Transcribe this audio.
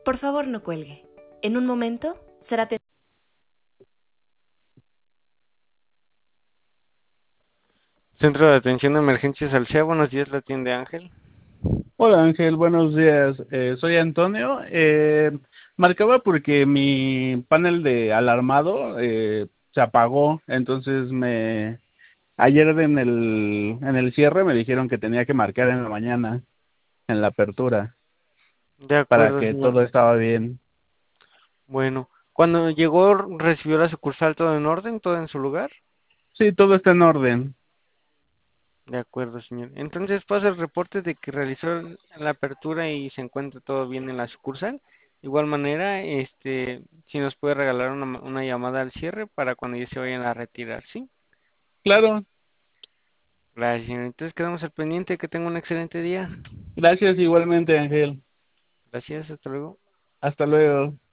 Por favor, no cuelgue. En un momento será atendido. Centro de Atención de Emergencias Alsea, buenos días, la atiende Ángel. Hola Ángel, buenos días. Soy Antonio. Marcaba porque mi panel de alarmado se apagó, entonces ayer en el cierre me dijeron que tenía que marcar en la mañana, en la apertura, De para acuerdo, que señor. todo estaba bien. Bueno, cuando llegó, recibió la sucursal todo en orden, todo en su lugar. Sí, todo está en orden. De acuerdo, señor. Entonces pasa el reporte de que realizó la apertura y se encuentra todo bien en la sucursal. De igual manera, si nos puede regalar una llamada al cierre para cuando ya se vayan a retirar, ¿sí? Claro, Gracias, señor. Entonces quedamos al pendiente. Que tenga un excelente día. gracias igualmente Ángel. Gracias, hasta luego. Hasta luego.